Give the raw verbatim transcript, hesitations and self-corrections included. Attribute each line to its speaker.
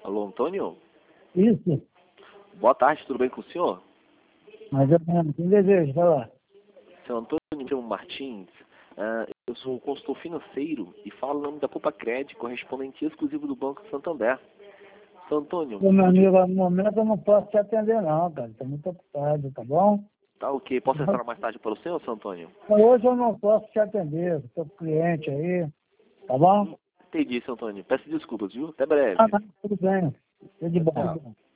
Speaker 1: Alô, Antônio?
Speaker 2: Isso,
Speaker 1: Boa tarde, tudo bem com o senhor?
Speaker 2: mas eu não quem deseja falar.
Speaker 1: Seu Antônio, me chamo Martins. Ah, eu sou consultor financeiro e falo em nome da Copa Cred, correspondente exclusivo do Banco Santander. Seu Antônio,
Speaker 2: Ô, meu
Speaker 1: eu te-
Speaker 2: amigo, no momento eu não posso te atender não, cara. Estou muito ocupado, tá bom?
Speaker 1: tá ok. Posso entrar mais tarde para o senhor, seu Antônio?
Speaker 2: Então, hoje eu não posso te atender, estou com cliente aí, tá bom?
Speaker 1: Entendi, seu Antônio. Peço desculpas, viu? Até
Speaker 2: Ah,
Speaker 1: breve.
Speaker 2: não, tudo bem. Tudo de
Speaker 1: Tchau.
Speaker 2: bom.